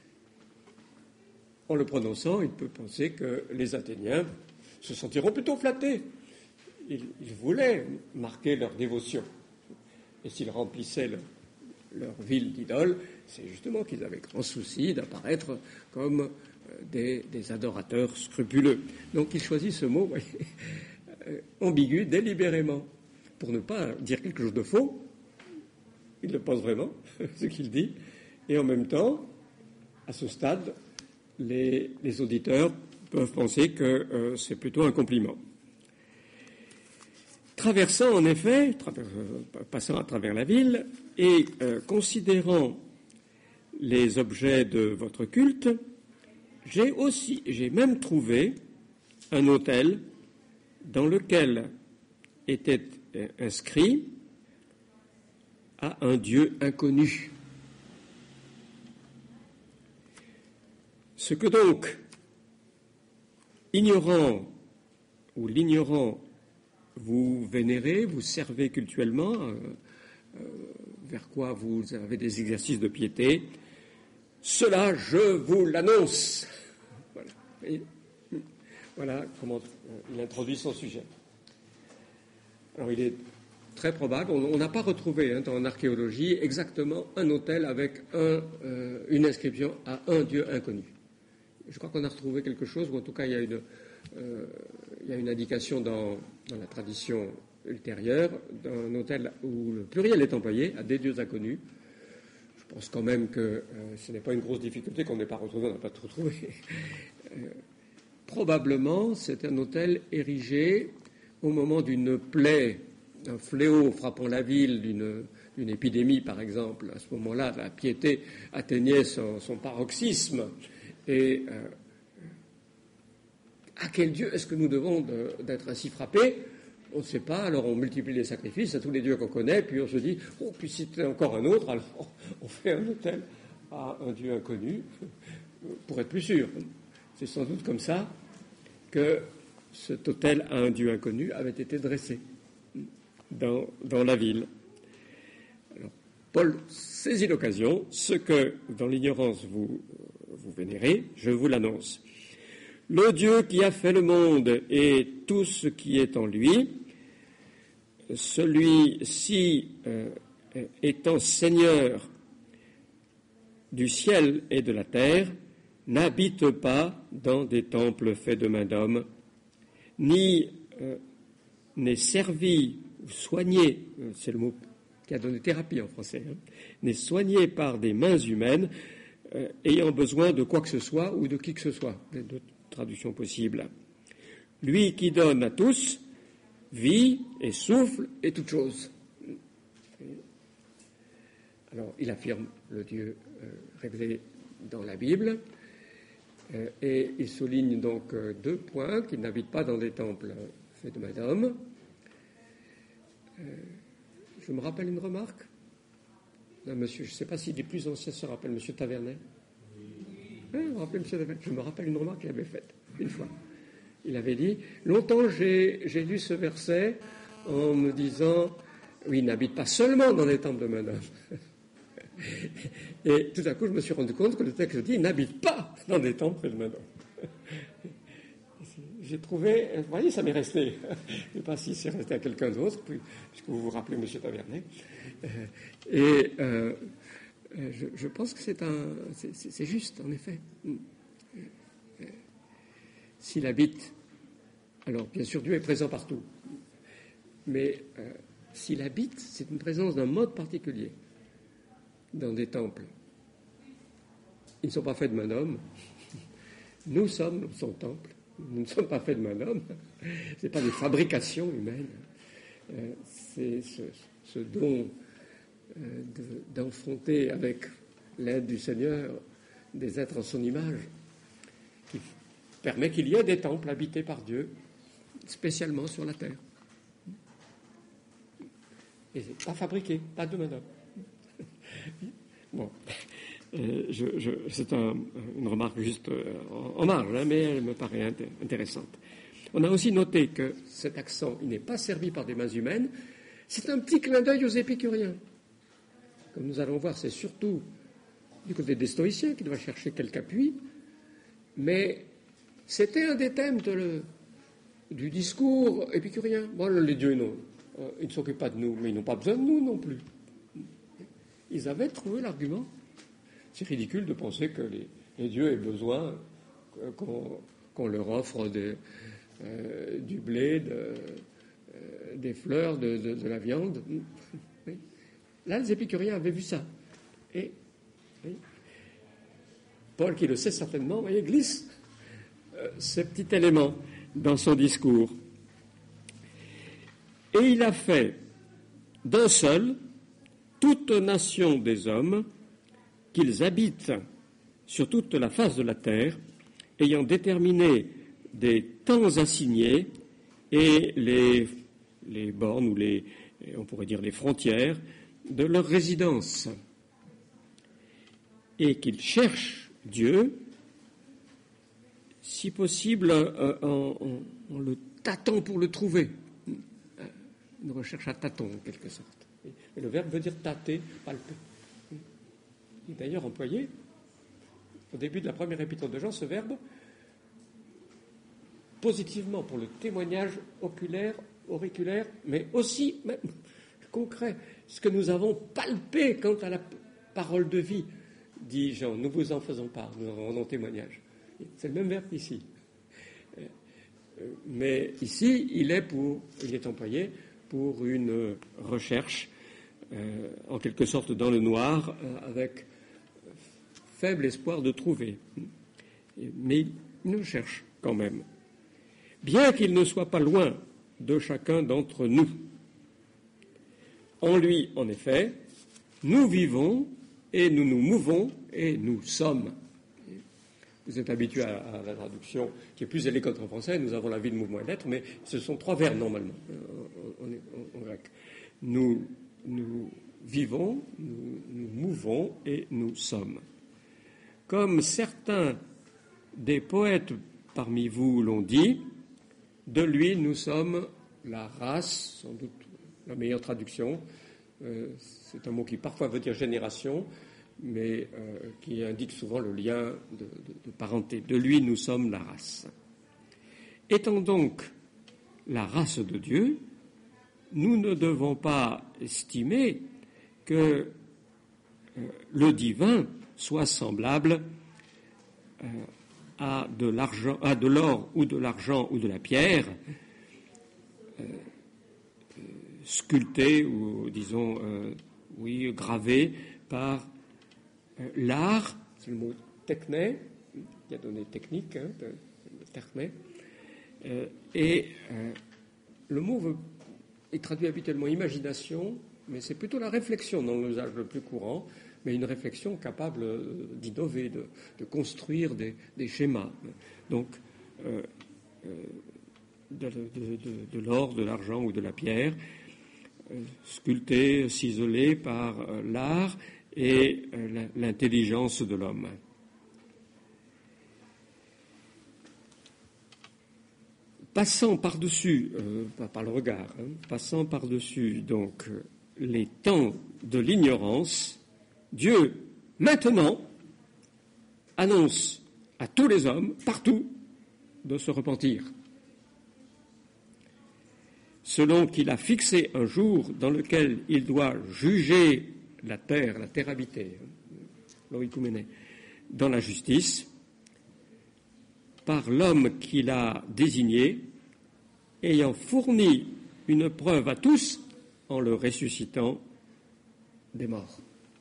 S1: en le prononçant, il peut penser que les Athéniens se sentiront plutôt flattés. Ils voulaient marquer leur dévotion. Et s'ils remplissaient leur ville d'idoles, c'est justement qu'ils avaient grand souci d'apparaître comme des adorateurs scrupuleux. Donc il choisit ce mot ambigu délibérément, pour ne pas dire quelque chose de faux. Il le pense vraiment, ce qu'il dit. Et en même temps, à ce stade, les auditeurs peuvent penser que c'est plutôt un compliment. Traversant, en effet, passant à travers la ville et considérant les objets de votre culte, j'ai même trouvé un autel dans lequel était inscrit à un Dieu inconnu. Ce que donc l'ignorant vous vénérez, vous servez cultuellement, vers quoi vous avez des exercices de piété, cela, je vous l'annonce. Voilà. Et voilà comment il introduit son sujet. Alors il est très probable, on n'a pas retrouvé en archéologie exactement un autel avec une inscription à un Dieu inconnu. Je crois qu'on a retrouvé quelque chose, ou en tout cas il y a une indication dans la tradition ultérieure d'un autel où le pluriel est employé à des dieux inconnus. Je pense quand même que ce n'est pas une grosse difficulté qu'on n'ait pas retrouvé, on n'a pas tout retrouvé. Probablement, c'est un autel érigé au moment d'une plaie, d'un fléau frappant la ville, d'une épidémie par exemple. À ce moment-là, la piété atteignait son paroxysme. Et à quel Dieu est-ce que nous devons d'être ainsi frappés? On ne sait pas, alors on multiplie les sacrifices à tous les dieux qu'on connaît, puis on se dit, oh, puis si c'était encore un autre, alors on fait un autel à un Dieu inconnu, pour être plus sûr. C'est sans doute comme ça que cet autel à un Dieu inconnu avait été dressé dans la ville. Alors, Paul saisit l'occasion, ce que dans l'ignorance vous vénérez, je vous l'annonce. Le Dieu qui a fait le monde et tout ce qui est en lui, celui-ci étant Seigneur du ciel et de la terre, n'habite pas dans des temples faits de main d'homme, ni n'est servi ou soigné, c'est le mot qui a donné thérapie en français, n'est soigné par des mains humaines ayant besoin de quoi que ce soit ou de qui que ce soit, les deux traductions possibles. Lui qui donne à tous vie et souffle et toute chose. Alors, il affirme le Dieu révélé dans la Bible et il souligne donc deux points, qu'il n'habite pas dans des temples faits de main d'homme. Je me rappelle une remarque d'un monsieur, je ne sais pas si les plus anciens se rappellent, monsieur Tavernet. Oui, je me rappelle une remarque qu'il avait faite une fois. Il avait dit, longtemps j'ai lu ce verset en me disant, oui, il n'habite pas seulement dans les temples de main d'homme. Et tout à coup, je me suis rendu compte que le texte dit, il n'habite pas dans des temples de main d'homme. J'ai trouvé, vous voyez, ça m'est resté. Je ne sais pas si c'est resté à quelqu'un d'autre, puisque vous vous rappelez M. Tavernet. Je pense que c'est juste, en effet. S'il habite, alors bien sûr Dieu est présent partout, mais s'il habite, c'est une présence d'un mode particulier dans des temples. Ils ne sont pas faits de main d'homme. Nous sommes son temple. Nous ne sommes pas faits de main d'homme. Ce n'est pas des fabrications humaines. C'est ce don d'enfronter avec l'aide du Seigneur des êtres en son image qui permet qu'il y ait des temples habités par Dieu, spécialement sur la terre. Et pas fabriqué, pas de main d'homme. Bon. C'est une remarque juste en marge, hein, mais elle me paraît intéressante. On a aussi noté que cet accent, il n'est pas servi par des mains humaines, c'est un petit clin d'œil aux épicuriens. Comme nous allons voir, c'est surtout du côté des stoïciens qui doivent chercher quelque appui, mais c'était un des thèmes du discours épicurien. Bon, les dieux, non, ils ne s'occupent pas de nous, mais ils n'ont pas besoin de nous non plus. Ils avaient trouvé l'argument. C'est ridicule de penser que les dieux aient besoin qu'on leur offre du blé, des fleurs, de la viande. Oui. Là, les épicuriens avaient vu ça. Et oui, Paul, qui le sait certainement, voyez, glisse ce petit élément dans son discours. Et il a fait d'un seul toute nation des hommes, qu'ils habitent sur toute la face de la terre, ayant déterminé des temps assignés et les bornes, ou on pourrait dire les frontières, de leur résidence. Et qu'ils cherchent Dieu, si possible, en le tâtant pour le trouver. Une recherche à tâtons, en quelque sorte. Et le verbe veut dire tâter, palper. Il est d'ailleurs employé, au début de la première épître de Jean, ce verbe, positivement pour le témoignage oculaire, auriculaire, mais aussi même, concret. Ce que nous avons palpé quant à la parole de vie, dit Jean, nous vous en faisons part, nous en rendons témoignage. C'est le même verbe ici. Mais ici, il est employé pour une recherche, en quelque sorte dans le noir, avec faible espoir de trouver. Mais il nous cherche quand même. Bien qu'il ne soit pas loin de chacun d'entre nous. En lui, en effet, nous vivons et nous nous mouvons et nous sommes. Vous êtes habitués à la traduction qui est plus élégante en français, nous avons la vie, le mouvement et l'être, mais ce sont trois verbes normalement en grec. Nous vivons, nous mouvons et nous sommes. Comme certains des poètes parmi vous l'ont dit, de lui nous sommes la race, sans doute la meilleure traduction. C'est un mot qui parfois veut dire génération, mais qui indique souvent le lien de parenté. De lui nous sommes la race. Étant donc la race de Dieu, nous ne devons pas estimer que le divin soit semblable à de l'or ou de l'argent ou de la pierre, sculpté ou disons gravé par l'art, c'est le mot techné, qui a donné technique, techné, et le mot est traduit habituellement imagination, mais c'est plutôt la réflexion dans l'usage le plus courant, mais une réflexion capable d'innover, de construire des schémas. Donc, de l'or, de l'argent ou de la pierre, sculpté, ciselé par l'art et l'intelligence de l'homme. Passant par-dessus, par le regard, passant par-dessus donc les temps de l'ignorance, Dieu, maintenant, annonce à tous les hommes, partout, de se repentir. Selon qu'il a fixé un jour dans lequel il doit juger la terre habitée, l'oikoumene, dans la justice, par l'homme qu'il a désigné, ayant fourni une preuve à tous en le ressuscitant des morts.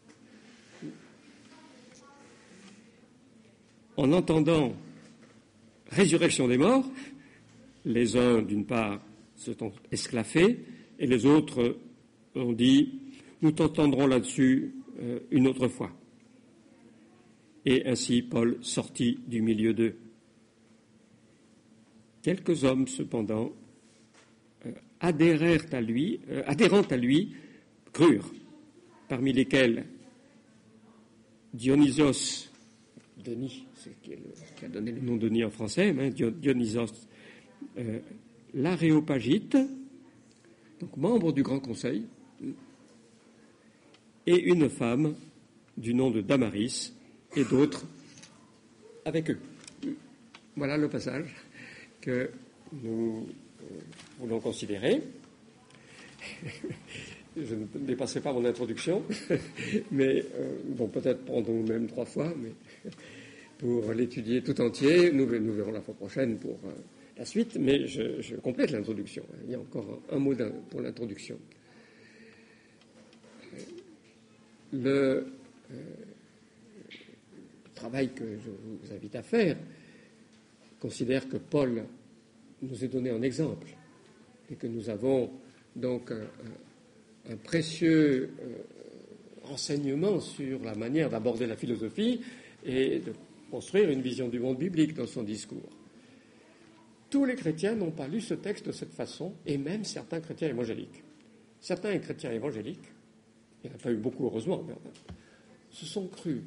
S1: En entendant résurrection des morts, les uns, d'une part, se sont esclaffés, et les autres ont dit « nous t'entendrons là-dessus une autre fois ». Et ainsi Paul sortit du milieu d'eux. Quelques hommes, cependant, adhérant à lui, crurent, parmi lesquels Dionysios, Denis, c'est qui a donné le nom Denis en français, hein, Dionysios l'Aréopagite, donc membre du Grand Conseil, et une femme du nom de Damaris, et d'autres avec eux. Voilà le passage que nous voulons considérer. Je ne dépasserai pas mon introduction, mais bon, peut-être prendrons même 3 fois, mais pour l'étudier tout entier, nous verrons la fois prochaine pour la suite, mais je complète l'introduction. Il y a encore un mot pour l'introduction. Le travail que je vous invite à faire considère que Paul nous est donné en exemple et que nous avons donc un précieux renseignement sur la manière d'aborder la philosophie et de construire une vision du monde biblique dans son discours. Tous les chrétiens n'ont pas lu ce texte de cette façon, et même certains chrétiens évangéliques. Certains chrétiens évangéliques, il n'y en a pas eu beaucoup heureusement, mais se sont crus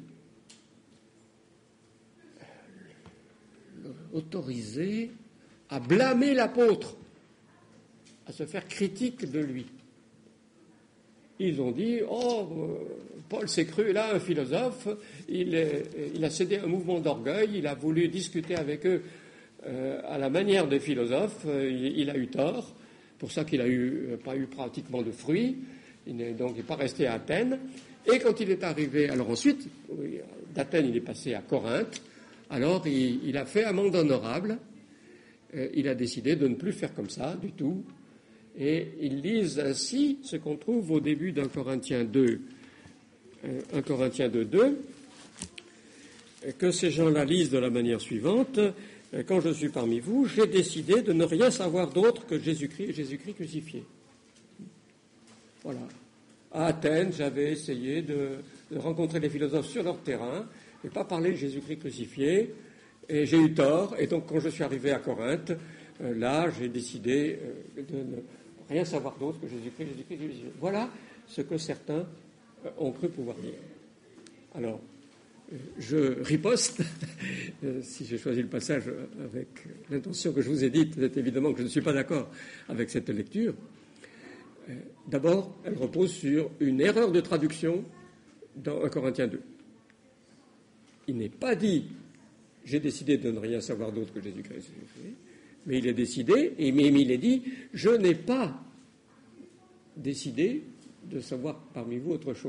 S1: autorisés à blâmer l'apôtre, à se faire critique de lui. Ils ont dit, Paul s'est cru là un philosophe, il a cédé à un mouvement d'orgueil, il a voulu discuter avec eux à la manière des philosophes, il a eu tort, pour ça qu'il n'a pas eu pratiquement de fruits, il n'est donc pas resté à Athènes. Et quand il est arrivé, alors ensuite, d'Athènes il est passé à Corinthe, alors il a fait amende honorable, il a décidé de ne plus faire comme ça du tout. Et ils lisent ainsi ce qu'on trouve au début d'un Corinthiens 2, 1 Corinthiens 2, que ces gens-là lisent de la manière suivante. Quand je suis parmi vous, j'ai décidé de ne rien savoir d'autre que Jésus-Christ et Jésus-Christ crucifié. Voilà. À Athènes, j'avais essayé de rencontrer les philosophes sur leur terrain et pas parler de Jésus-Christ crucifié. Et j'ai eu tort. Et donc, quand je suis arrivé à Corinthe, là, j'ai décidé de ne rien savoir d'autre que Jésus-Christ, Jésus-Christ. Voilà ce que certains ont cru pouvoir dire. Alors, je riposte, si j'ai choisi le passage avec l'intention que je vous ai dite, c'est évidemment que je ne suis pas d'accord avec cette lecture. D'abord, elle repose sur une erreur de traduction dans 1 Corinthiens 2. Il n'est pas dit « j'ai décidé de ne rien savoir d'autre que Jésus-Christ », mais il est décidé, mais il est dit « je n'ai pas décidé de savoir parmi vous autre chose ».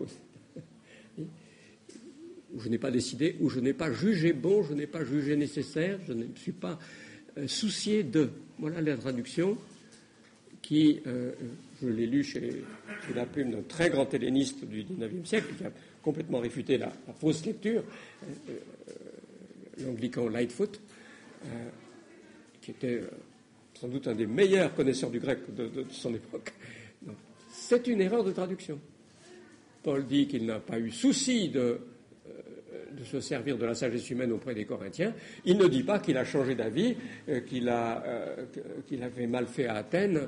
S1: Je n'ai pas décidé, ou je n'ai pas jugé bon, je n'ai pas jugé nécessaire, je ne me suis pas soucié de. Voilà la traduction qui, je l'ai lu sous la plume d'un très grand helléniste du XIXe siècle, qui a complètement réfuté la fausse lecture, l'anglican Lightfoot, qui était sans doute un des meilleurs connaisseurs du grec de son époque. Donc, c'est une erreur de traduction. Paul dit qu'il n'a pas eu souci de se servir de la sagesse humaine auprès des Corinthiens. Il ne dit pas qu'il a changé d'avis, qu'il avait mal fait à Athènes,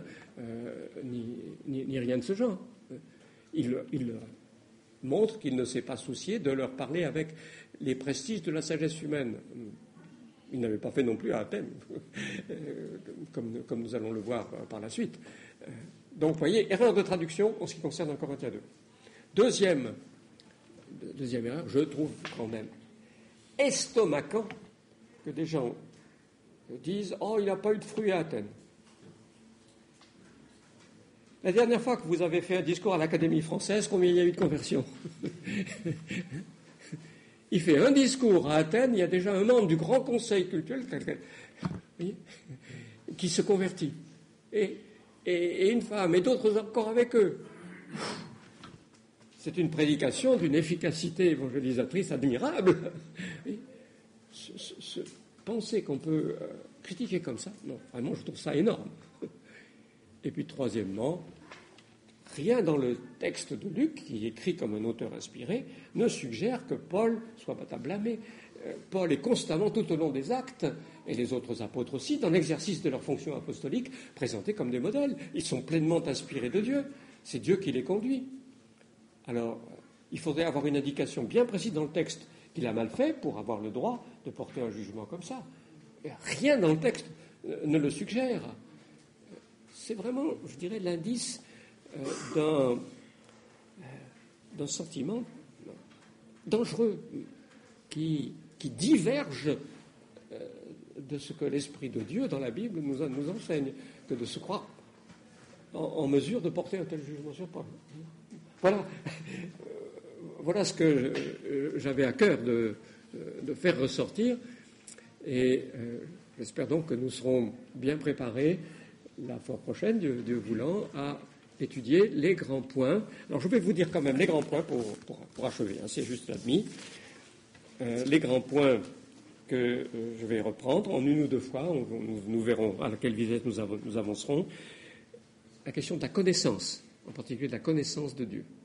S1: ni rien de ce genre. Il montre qu'il ne s'est pas soucié de leur parler avec les prestiges de la sagesse humaine. Il n'avait pas fait non plus à Athènes, comme nous allons le voir par la suite. Donc, vous voyez, erreur de traduction en ce qui concerne 1 Corinthiens 2. Deuxième erreur, je trouve quand même estomacant que des gens disent « Oh, il n'a pas eu de fruits à Athènes ». La dernière fois que vous avez fait un discours à l'Académie française, combien il y a eu de conversions? Il fait un discours à Athènes, il y a déjà un membre du Grand Conseil culturel qui se convertit. Et une femme, et d'autres encore avec eux. C'est une prédication d'une efficacité évangélisatrice admirable. Penser qu'on peut critiquer comme ça, non, vraiment, je trouve ça énorme. Et puis, troisièmement, rien dans le texte de Luc, qui est écrit comme un auteur inspiré, ne suggère que Paul soit pas à blâmer. Paul est constamment, tout au long des actes, et les autres apôtres aussi, dans l'exercice de leur fonction apostolique, présentés comme des modèles. Ils sont pleinement inspirés de Dieu. C'est Dieu qui les conduit. Alors, il faudrait avoir une indication bien précise dans le texte qu'il a mal fait pour avoir le droit de porter un jugement comme ça. Rien dans le texte ne le suggère. C'est vraiment, je dirais, l'indice d'un sentiment dangereux qui diverge de ce que l'Esprit de Dieu dans la Bible nous enseigne, que de se croire en mesure de porter un tel jugement sur Paul. Voilà ce que j'avais à cœur de faire ressortir, et j'espère donc que nous serons bien préparés la fois prochaine, Dieu voulant, à étudier les grands points. Alors je vais vous dire quand même les grands points pour achever, hein, c'est juste admis. Les grands points que je vais reprendre en une ou deux fois, nous verrons à quelle vitesse nous avancerons. La question de la connaissance, en particulier de la connaissance de Dieu.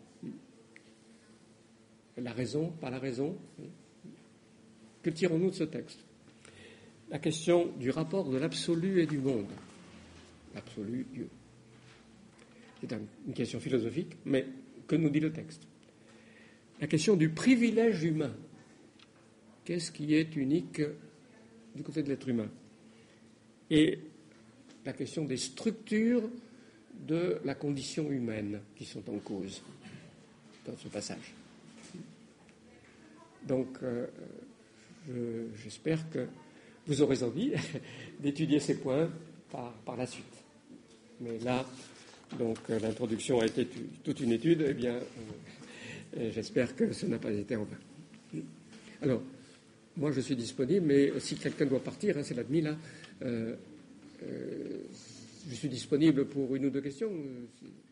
S1: La raison, pas la raison. Que tirons-nous de ce texte? La question du rapport de l'absolu et du monde. L'absolu, Dieu. C'est une question philosophique, mais que nous dit le texte? La question du privilège humain. Qu'est-ce qui est unique du côté de l'être humain? Et la question des structures de la condition humaine qui sont en cause dans ce passage. Donc, j'espère que vous aurez envie d'étudier ces points par la suite. Mais là, donc, l'introduction a été toute une étude, eh bien, j'espère que ce n'a pas été en vain. Alors, moi, je suis disponible, mais si quelqu'un doit partir, hein, c'est l'admis, là, je suis disponible pour une ou deux questions.